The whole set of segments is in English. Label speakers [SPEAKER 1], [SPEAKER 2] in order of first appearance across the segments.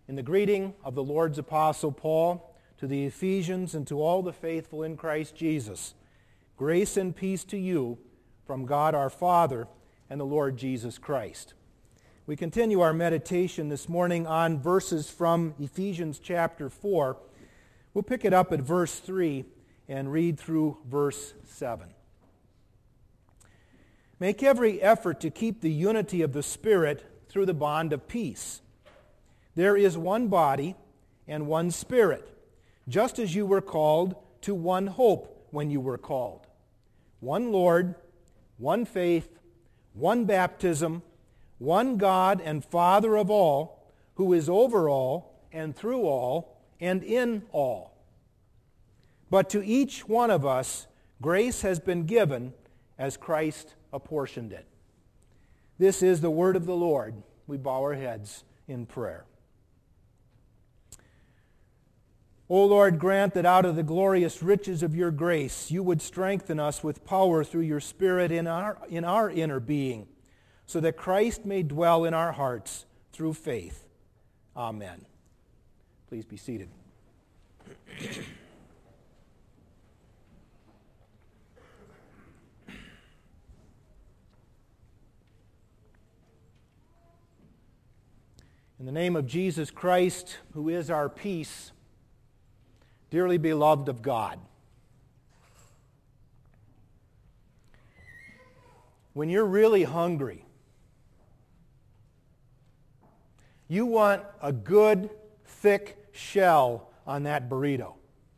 [SPEAKER 1] In the greeting of the Lord's Apostle Paul to the Ephesians and to all the faithful in Christ Jesus, grace and peace to you from God our Father and the Lord Jesus Christ. We continue our meditation this morning on verses from Ephesians chapter 4. We'll pick it up at verse 3 and read through verse 7. Make every effort to keep the unity of the Spirit through the bond of peace. There is one body and one Spirit, just as you were called to one hope when you were called. One Lord, one faith, one baptism, one God and Father of all, who is over all and through all and in all. But to each one of us, grace has been given as Christ apportioned it. This is the word of the Lord. We bow our heads in prayer. O Lord, grant that out of the glorious riches of your grace, you would strengthen us with power through your Spirit in our inner being, so that Christ may dwell in our hearts through faith. Amen. Please be seated. In the name of Jesus Christ, who is our peace, dearly beloved of God, when you're really hungry, you want a good, thick shell on that burrito.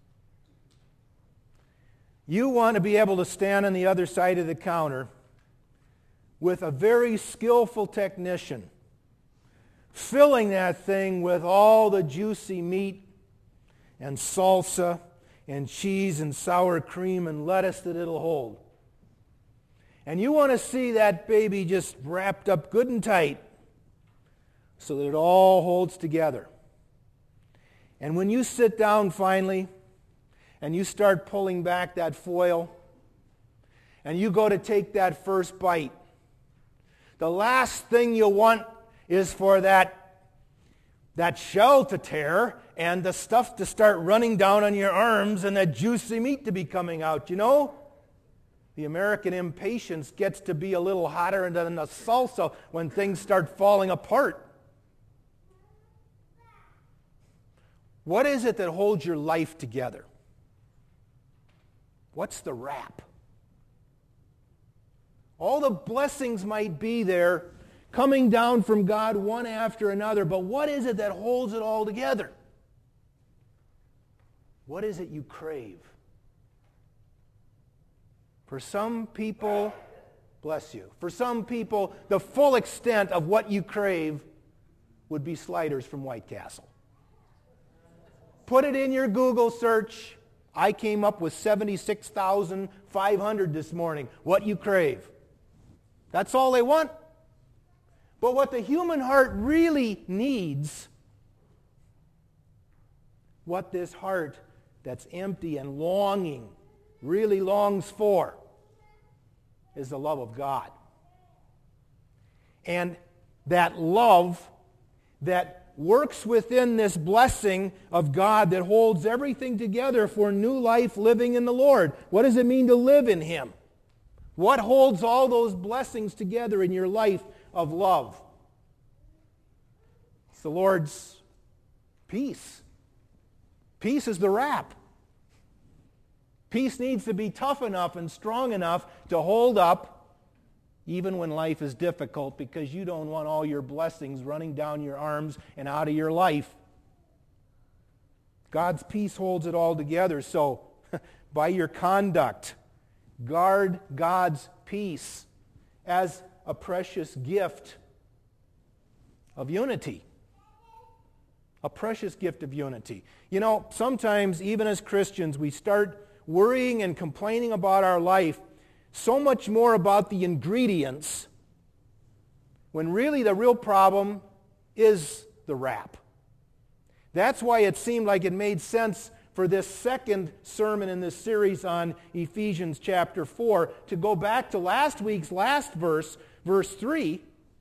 [SPEAKER 1] You want to be able to stand on the other side of the counter with a very skillful technician filling that thing with all the juicy meat and salsa and cheese and sour cream and lettuce that it'll hold. And you want to see that baby just wrapped up good and tight so that it all holds together. And when you sit down finally and you start pulling back that foil and you go to take that first bite, the last thing you want is for that shell to tear and the stuff to start running down on your arms and that juicy meat to be coming out. You know, the American impatience gets to be a little hotter than the salsa when things start falling apart. What is it that holds your life together? What's the wrap? All the blessings might be there coming down from God one after another, but what is it that holds it all together? What is it you crave? For some people, bless you, for some people, the full extent of what you crave would be sliders from White Castle. Put it in your Google search. I came up with 76,500 this morning. What you crave. That's all they want. But what the human heart really needs, what this heart that's empty and longing really longs for, is the love of God. And that love that works within this blessing of God that holds everything together for new life living in the Lord. What does it mean to live in Him? What holds all those blessings together in your life of love? It's the Lord's peace. Peace is the wrap. Peace needs to be tough enough and strong enough to hold up even when life is difficult, because you don't want all your blessings running down your arms and out of your life. God's peace holds it all together. So by your conduct, guard God's peace as a precious gift of unity. A precious gift of unity. You know, sometimes even as Christians, we start worrying and complaining about our life so much more about the ingredients, when really the real problem is the wrap. That's why it seemed like it made sense for this second sermon in this series on Ephesians chapter 4 to go back to last week's last verse, verse 3,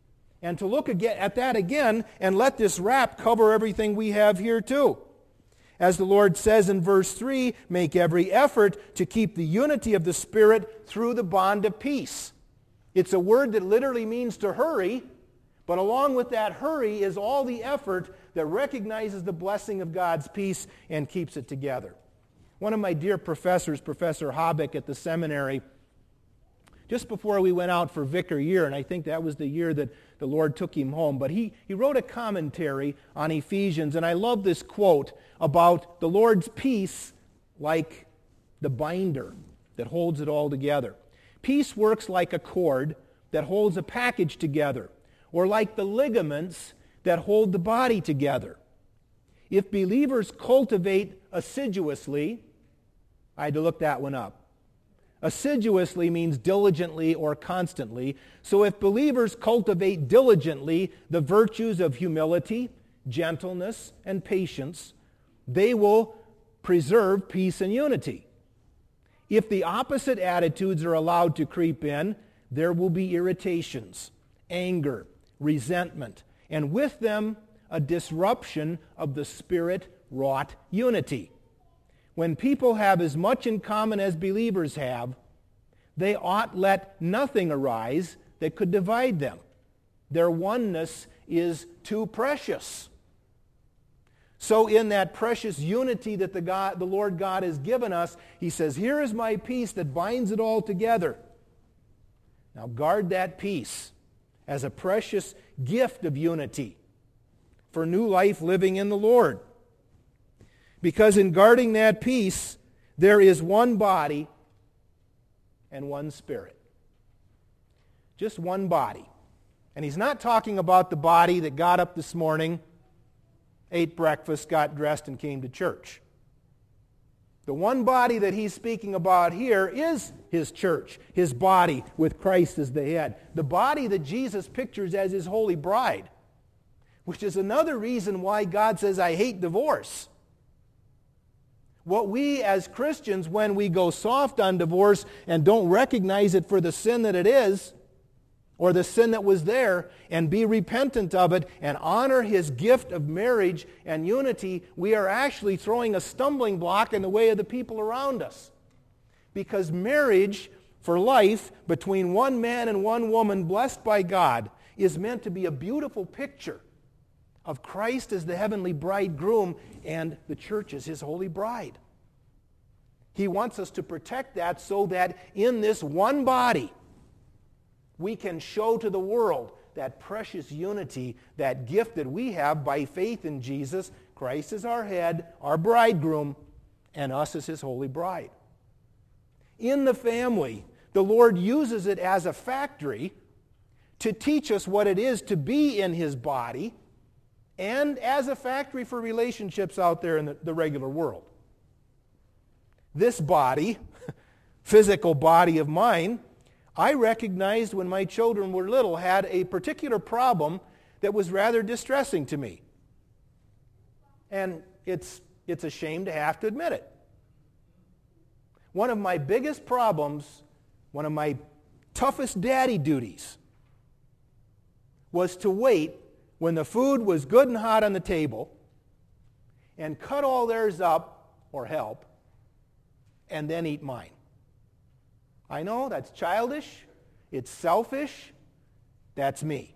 [SPEAKER 1] And to look again at that again and let this wrap cover everything we have here too. As the Lord says in verse 3, make every effort to keep the unity of the Spirit through the bond of peace. It's a word that literally means to hurry, but along with that hurry is all the effort that recognizes the blessing of God's peace and keeps it together. One of my dear professors, Professor Habeck at the seminary, just before we went out for vicar year, and I think that was the year that the Lord took him home, but he wrote a commentary on Ephesians, and I love this quote about the Lord's peace like the binder that holds it all together. Peace works like a cord that holds a package together, or like the ligaments that hold the body together. If believers cultivate assiduously, I had to look that one up. Assiduously means diligently or constantly. So if believers cultivate diligently the virtues of humility, gentleness, and patience, they will preserve peace and unity. If the opposite attitudes are allowed to creep in, there will be irritations, anger, resentment, and with them a disruption of the Spirit-wrought unity. When people have as much in common as believers have, they ought let nothing arise that could divide them. Their oneness is too precious. So in that precious unity that the Lord God has given us, he says, here is my peace that binds it all together. Now guard that peace as a precious gift of unity for new life living in the Lord. Because in guarding that peace, there is one body and one Spirit. Just one body. And he's not talking about the body that got up this morning, ate breakfast, got dressed, and came to church. The one body that he's speaking about here is his church, his body with Christ as the head. The body that Jesus pictures as his holy bride, which is another reason why God says, I hate divorce. What we as Christians, when we go soft on divorce and don't recognize it for the sin that it is, or the sin that was there, and be repentant of it and honor his gift of marriage and unity, we are actually throwing a stumbling block in the way of the people around us. Because marriage for life between one man and one woman blessed by God is meant to be a beautiful picture of Christ as the heavenly bridegroom and the church as his holy bride. He wants us to protect that so that in this one body we can show to the world that precious unity, that gift that we have by faith in Jesus. Christ is our head, our bridegroom, and us as his holy bride. In the family, the Lord uses it as a factory to teach us what it is to be in his body, and as a factory for relationships out there in the regular world. This body, physical body of mine, I recognized when my children were little had a particular problem that was rather distressing to me. And it's a shame to have to admit it. One of my biggest problems, one of my toughest daddy duties, was to wait when the food was good and hot on the table and cut all theirs up, or help, and then eat mine. I know that's childish, it's selfish, that's me.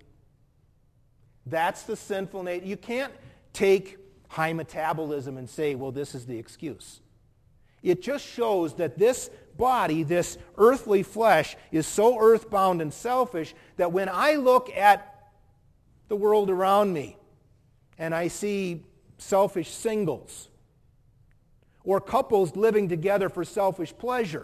[SPEAKER 1] That's the sinful nature. You can't take high metabolism and say, well, this is the excuse. It just shows that this body, this earthly flesh, is so earthbound and selfish that when I look at the world around me and I see selfish singles or couples living together for selfish pleasure,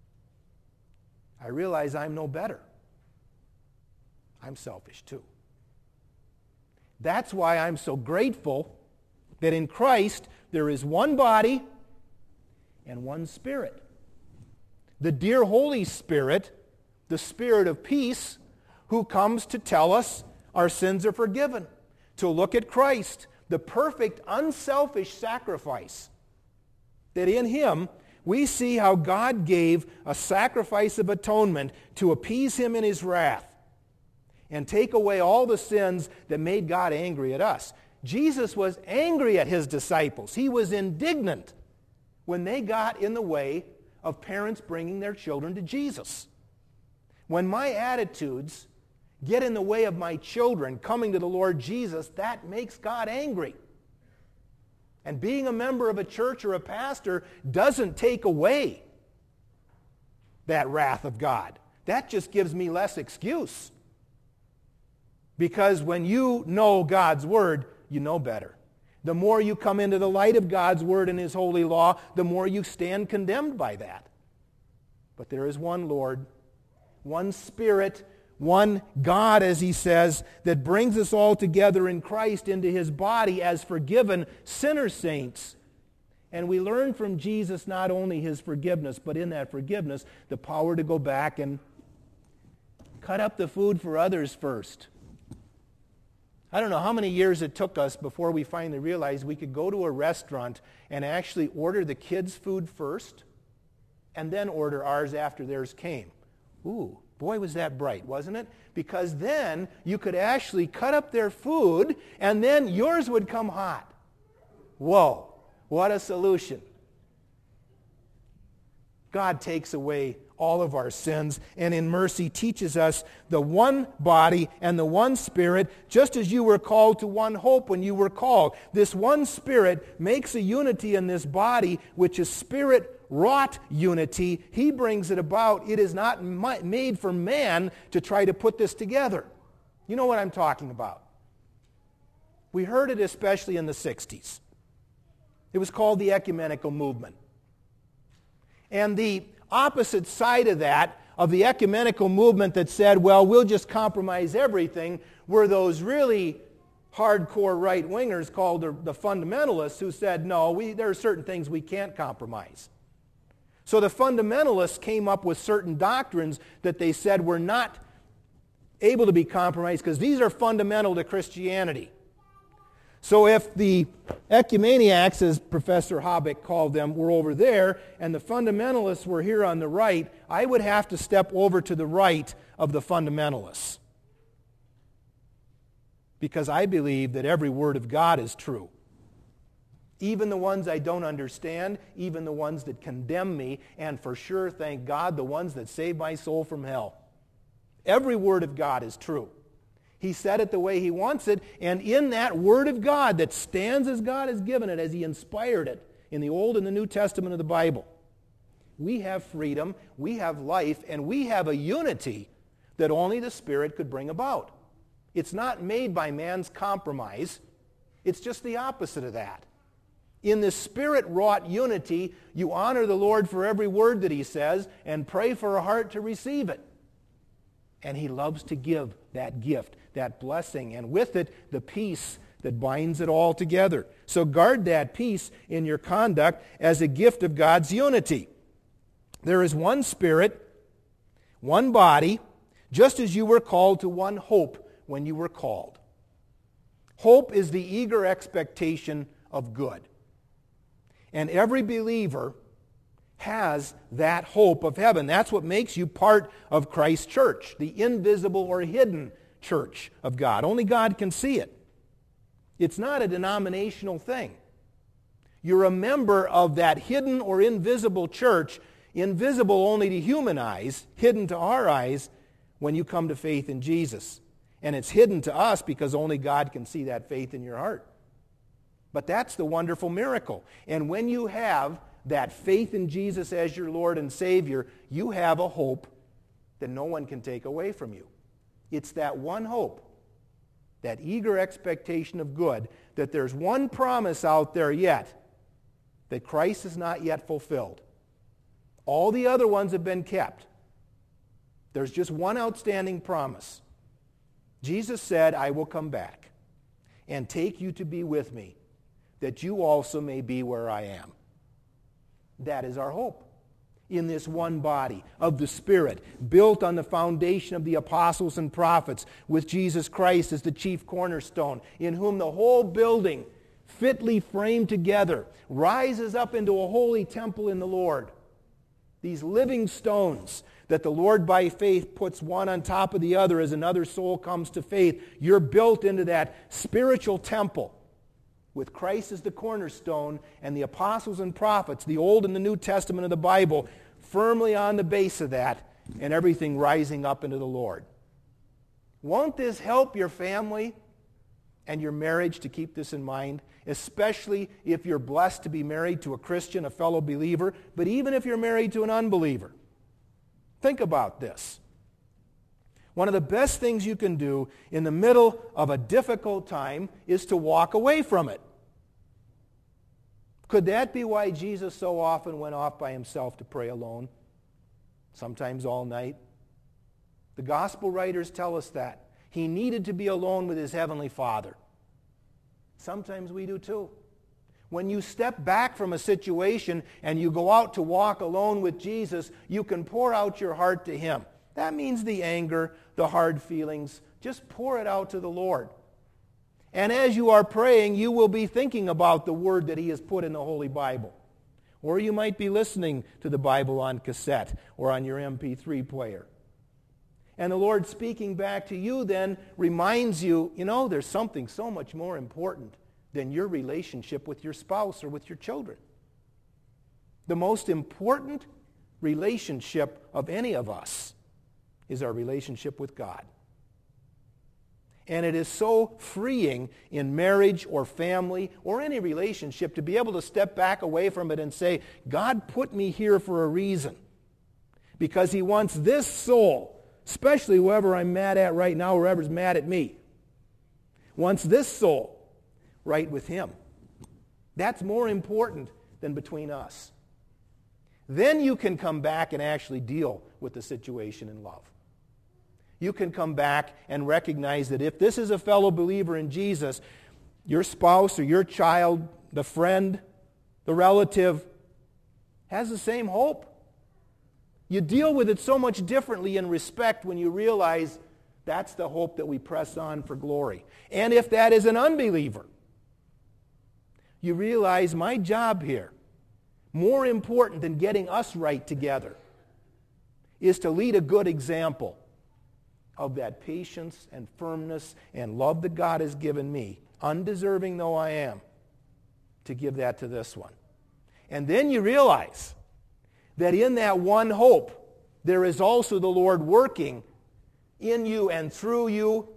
[SPEAKER 1] I realize I'm no better. I'm selfish too. That's why I'm so grateful that in Christ there is one body and one Spirit. The dear Holy Spirit, the Spirit of peace, who comes to tell us our sins are forgiven, to look at Christ, the perfect, unselfish sacrifice, that in him we see how God gave a sacrifice of atonement to appease him in his wrath. and take away all the sins that made God angry at us. Jesus was angry at his disciples. He was indignant when they got in the way of parents bringing their children to Jesus. When my attitudes get in the way of my children coming to the Lord Jesus, that makes God angry. And being a member of a church or a pastor doesn't take away that wrath of God. That just gives me less excuse. Because when you know God's Word, you know better. The more you come into the light of God's Word and His holy law, the more you stand condemned by that. But there is one Lord, one Spirit, one God, as he says, that brings us all together in Christ into His body as forgiven sinner saints. And we learn from Jesus not only His forgiveness, but in that forgiveness, the power to go back and cut up the food for others first. I don't know how many years it took us before we finally realized we could go to a restaurant and actually order the kids' food first and then order ours after theirs came. Ooh, boy, was that bright, wasn't it? Because then you could actually cut up their food and then yours would come hot. Whoa, what a solution. God takes away all of our sins, and in mercy teaches us the one body and the one Spirit, just as you were called to one hope when you were called. This one Spirit makes a unity in this body, which is Spirit-wrought unity. He brings it about. It is not made for man to try to put this together. You know what I'm talking about. We heard it especially in the 60s. It was called the ecumenical movement. And the opposite side of that, of the ecumenical movement that said, well, we'll just compromise everything, were those really hardcore right-wingers called the fundamentalists who said, no, there are certain things we can't compromise. So the fundamentalists came up with certain doctrines that they said were not able to be compromised because these are fundamental to Christianity. So if the ecumeniacs, as Professor Habeck called them, were over there, and the fundamentalists were here on the right, I would have to step over to the right of the fundamentalists. Because I believe that every word of God is true. Even the ones I don't understand, even the ones that condemn me, and for sure, thank God, the ones that save my soul from hell. Every word of God is true. He said it the way He wants it, and in that Word of God that stands as God has given it, as He inspired it in the Old and the New Testament of the Bible, we have freedom, we have life, and we have a unity that only the Spirit could bring about. It's not made by man's compromise. It's just the opposite of that. In this Spirit-wrought unity, you honor the Lord for every word that He says and pray for a heart to receive it. And He loves to give that gift, that blessing, and with it, the peace that binds it all together. So guard that peace in your conduct as a gift of God's unity. There is one Spirit, one body, just as you were called to one hope when you were called. Hope is the eager expectation of good. And every believer has that hope of heaven. That's what makes you part of Christ's church, the invisible or hidden church of God. Only God can see it. It's not a denominational thing. You're a member of that hidden or invisible church, invisible only to human eyes, hidden to our eyes when you come to faith in Jesus. And it's hidden to us because only God can see that faith in your heart. But that's the wonderful miracle. And when you have that faith in Jesus as your Lord and Savior, you have a hope that no one can take away from you. It's that one hope, that eager expectation of good, that there's one promise out there yet that Christ has not yet fulfilled. All the other ones have been kept. There's just one outstanding promise. Jesus said, I will come back and take you to be with me, that you also may be where I am. That is our hope. In this one body of the Spirit, built on the foundation of the apostles and prophets, with Jesus Christ as the chief cornerstone, in whom the whole building, fitly framed together, rises up into a holy temple in the Lord. These living stones that the Lord by faith puts one on top of the other as another soul comes to faith. You're built into that spiritual temple with Christ as the cornerstone and the apostles and prophets, the Old and the New Testament of the Bible, firmly on the base of that, and everything rising up into the Lord. Won't this help your family and your marriage to keep this in mind? Especially if you're blessed to be married to a Christian, a fellow believer, but even if you're married to an unbeliever. Think about this. One of the best things you can do in the middle of a difficult time is to walk away from it. Could that be why Jesus so often went off by himself to pray alone? Sometimes all night. The gospel writers tell us that. He needed to be alone with his heavenly Father. Sometimes we do too. When you step back from a situation and you go out to walk alone with Jesus, you can pour out your heart to him. That means the anger, the hard feelings. Just pour it out to the Lord. And as you are praying, you will be thinking about the word that he has put in the Holy Bible. Or you might be listening to the Bible on cassette or on your MP3 player. And the Lord speaking back to you then reminds you, there's something so much more important than your relationship with your spouse or with your children. The most important relationship of any of us is our relationship with God. And it is so freeing in marriage or family or any relationship to be able to step back away from it and say, God put me here for a reason. Because he wants this soul, especially whoever I'm mad at right now, whoever's mad at me, wants this soul right with him. That's more important than between us. Then you can come back and actually deal with the situation in love. You can come back and recognize that if this is a fellow believer in Jesus, your spouse or your child, the friend, the relative, has the same hope. You deal with it so much differently in respect when you realize that's the hope that we press on for glory. And if that is an unbeliever, you realize my job here, more important than getting us right together, is to lead a good example of that patience and firmness and love that God has given me, undeserving though I am, to give that to this one. And then you realize that in that one hope, there is also the Lord working in you and through you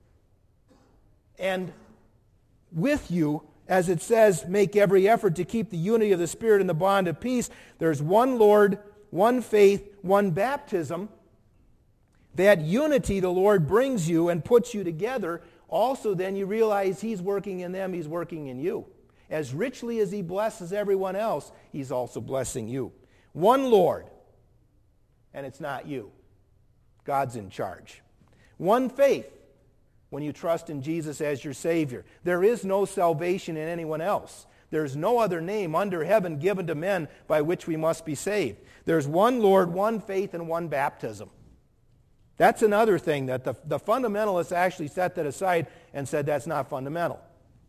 [SPEAKER 1] and with you. As it says, make every effort to keep the unity of the Spirit in the bond of peace. There's one Lord, one faith, one baptism. That unity the Lord brings you and puts you together. Also then you realize he's working in them, he's working in you. As richly as he blesses everyone else, he's also blessing you. One Lord, and it's not you. God's in charge. One faith, when you trust in Jesus as your Savior. There is no salvation in anyone else. There's no other name under heaven given to men by which we must be saved. There's one Lord, one faith, and one baptism. That's another thing that the fundamentalists actually set that aside and said that's not fundamental.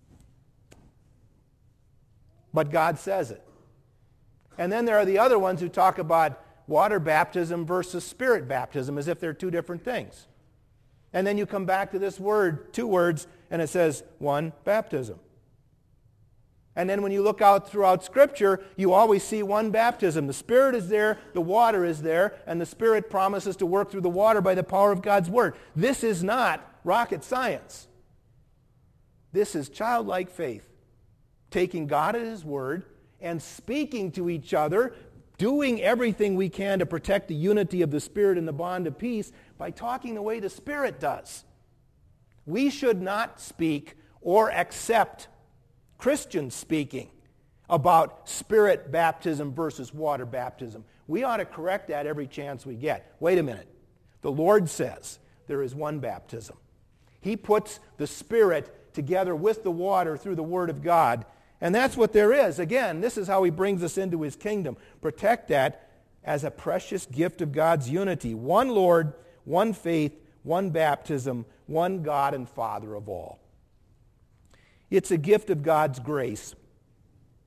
[SPEAKER 1] But God says it. And then there are the other ones who talk about water baptism versus spirit baptism as if they're two different things. And then you come back to this word, two words, and it says one baptism. And then when you look out throughout Scripture, you always see one baptism. The Spirit is there, the water is there, and the Spirit promises to work through the water by the power of God's Word. This is not rocket science. This is childlike faith, taking God at His Word and speaking to each other, doing everything we can to protect the unity of the Spirit and the bond of peace by talking the way the Spirit does. We should not speak or accept Christians speaking about spirit baptism versus water baptism. We ought to correct that every chance we get. Wait a minute. The Lord says there is one baptism. He puts the Spirit together with the water through the Word of God, and that's what there is. Again, this is how He brings us into His kingdom. Protect that as a precious gift of God's unity. One Lord, one faith, one baptism, one God and Father of all. It's a gift of God's grace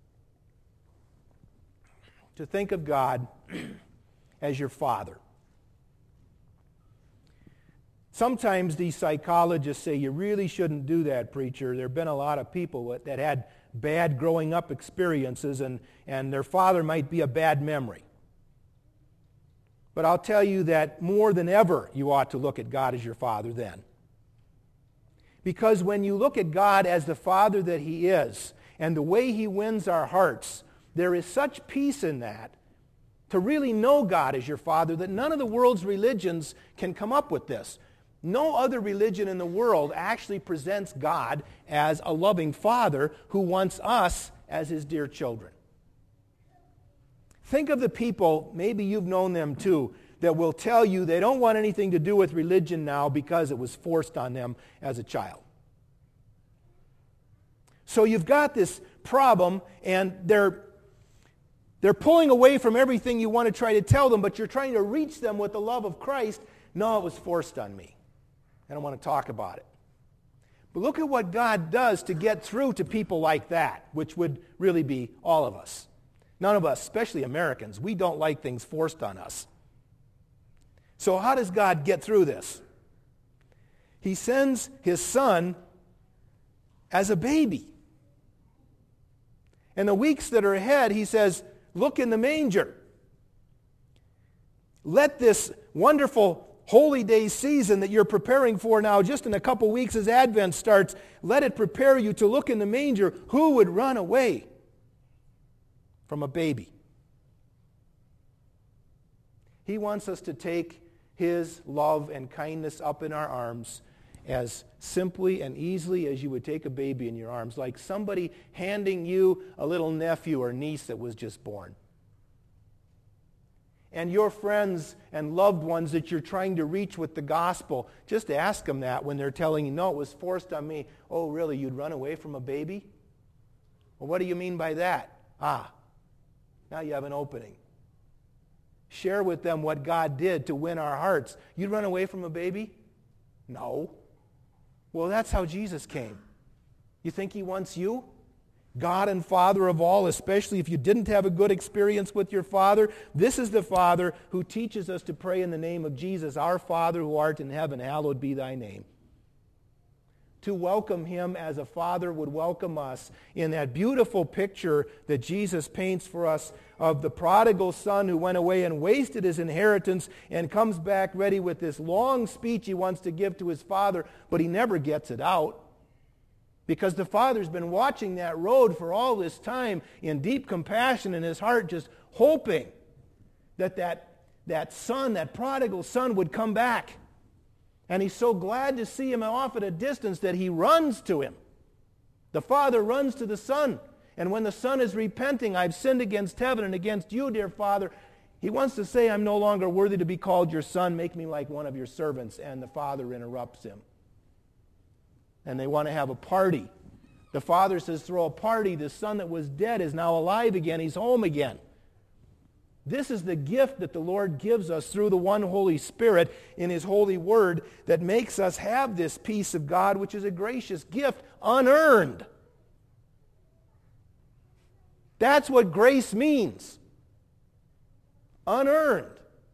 [SPEAKER 1] to think of God as your Father. Sometimes these psychologists say, you really shouldn't do that, preacher. There have been a lot of people that had bad growing up experiences, and their father might be a bad memory. But I'll tell you that more than ever, you ought to look at God as your Father then. Because when you look at God as the Father that He is, and the way He wins our hearts, there is such peace in that, to really know God as your Father, that none of the world's religions can come up with this. No other religion in the world actually presents God as a loving Father who wants us as His dear children. Think of the people, maybe you've known them too, that will tell you they don't want anything to do with religion now because it was forced on them as a child. So you've got this problem, and they're pulling away from everything you want to try to tell them, but you're trying to reach them with the love of Christ. No, it was forced on me. I don't want to talk about it. But look at what God does to get through to people like that, which would really be all of us. None of us, especially Americans, we don't like things forced on us. So how does God get through this? He sends His Son as a baby. In the weeks that are ahead, He says, look in the manger. Let this wonderful Holy Day season that you're preparing for now, just in a couple weeks as Advent starts, let it prepare you to look in the manger. Who would run away from a baby? He wants us to take His love and kindness up in our arms as simply and easily as you would take a baby in your arms, like somebody handing you a little nephew or niece that was just born. And your friends and loved ones that you're trying to reach with the gospel, just ask them that when they're telling you, no, it was forced on me. Oh, really? You'd run away from a baby? Well, what do you mean by that? Now you have an opening. Share with them what God did to win our hearts. You'd run away from a baby? No. Well, that's how Jesus came. You think He wants you? God and Father of all, especially if you didn't have a good experience with your Father, this is the Father who teaches us to pray in the name of Jesus, our Father who art in heaven, hallowed be thy name. To welcome Him as a Father would welcome us in that beautiful picture that Jesus paints for us of the prodigal son who went away and wasted his inheritance and comes back ready with this long speech he wants to give to his father, but he never gets it out. Because the Father's been watching that road for all this time in deep compassion in His heart, just hoping that son, that prodigal son, would come back. And He's so glad to see him off at a distance that He runs to him. The Father runs to the Son. And when the Son is repenting, I've sinned against heaven and against you, dear Father, He wants to say, I'm no longer worthy to be called your son. Make me like one of your servants. And the Father interrupts him. And they want to have a party. The Father says, throw a party. The son that was dead is now alive again. He's home again. This is the gift that the Lord gives us through the one Holy Spirit in His holy word that makes us have this peace of God, which is a gracious gift, unearned. That's what grace means. Unearned.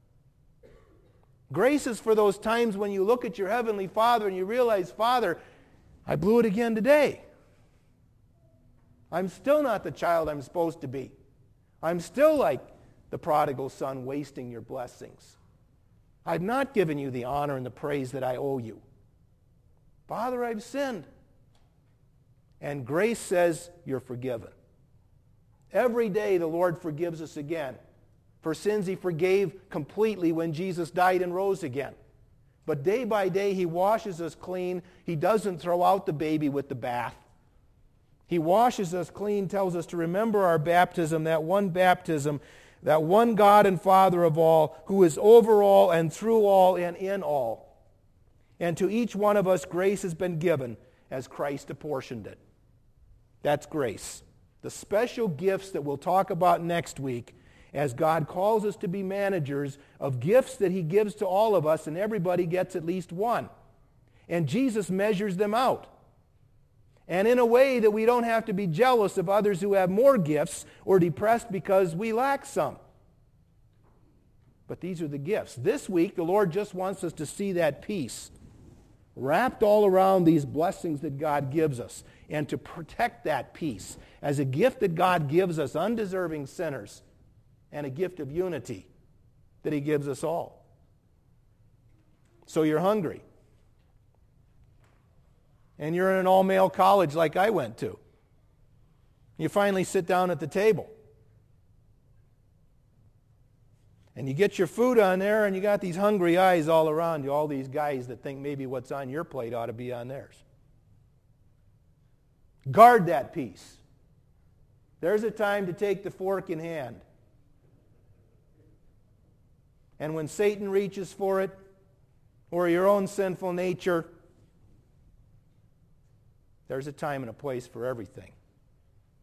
[SPEAKER 1] Grace is for those times when you look at your Heavenly Father and you realize, Father, I blew it again today. I'm still not the child I'm supposed to be. I'm still like the prodigal son, wasting your blessings. I've not given you the honor and the praise that I owe you. Father, I've sinned. And grace says you're forgiven. Every day the Lord forgives us again. For sins He forgave completely when Jesus died and rose again. But day by day He washes us clean. He doesn't throw out the baby with the bath. He washes us clean, tells us to remember our baptism, that one God and Father of all, who is over all and through all and in all. And to each one of us grace has been given as Christ apportioned it. That's grace. The special gifts that we'll talk about next week as God calls us to be managers of gifts that He gives to all of us, and everybody gets at least one. And Jesus measures them out. And in a way that we don't have to be jealous of others who have more gifts or depressed because we lack some. But these are the gifts. This week, the Lord just wants us to see that peace. wrapped all around these blessings that God gives us, and to protect that peace as a gift that God gives us, undeserving sinners, and a gift of unity that he gives us all. So you're hungry. And you're in an all-male college like I went to. You finally sit down at the table. And you get your food on there, and you got these hungry eyes all around you, all these guys that think maybe what's on your plate ought to be on theirs. Guard that peace. There's a time to take the fork in hand. And when Satan reaches for it, or your own sinful nature, there's a time and a place for everything.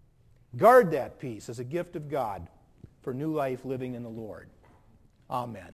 [SPEAKER 1] Guard that peace as a gift of God for new life living in the Lord. Amen.